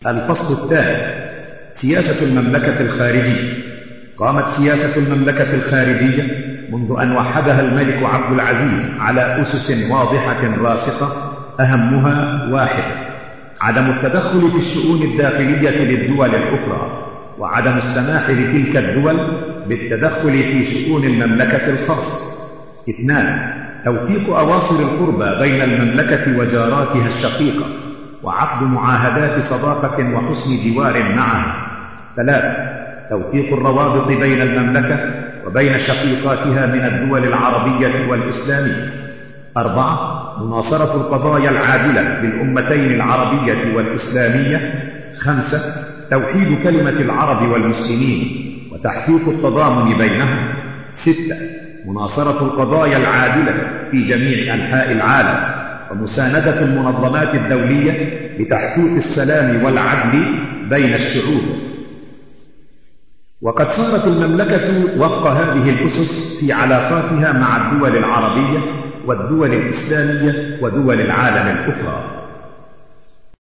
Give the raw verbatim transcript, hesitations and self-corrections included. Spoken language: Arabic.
الفصل الثاني: سياسة المملكة الخارجية. قامت سياسة المملكة الخارجية منذ أن وحدها الملك عبد العزيز على أسس واضحة راسخة، أهمها واحد: عدم التدخل في الشؤون الداخلية للدول الأخرى، وعدم السماح لتلك الدول بالتدخل في شؤون المملكة الخاصة. اثنان: توثيق أواصر القربى بين المملكة وجاراتها الشقيقة، وعقد معاهدات صداقة وحسن جوار معها. ثلاثة: توثيق الروابط بين المملكة وبين شقيقاتها من الدول العربية والإسلامية. أربعة: مناصرة القضايا العادلة للأمتين العربية والإسلامية. خمسة: توحيد كلمة العرب والمسلمين وتحقيق التضامن بينهم. ستة: مناصرة القضايا العادلة في جميع أنحاء العالم، ومساندة المنظمات الدولية لتحقيق السلام والعدل بين الشعوب. وقد صارت المملكة وفق هذه الأسس في علاقاتها مع الدول العربية والدول الإسلامية ودول العالم الأخرى.